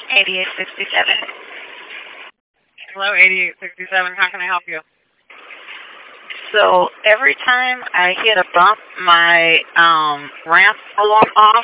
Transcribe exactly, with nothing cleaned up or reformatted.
eighty-eight sixty-seven. Hello, eighty-eight sixty-seven. How can I help you? So every time I hit a bump, my um, ramp alarm off.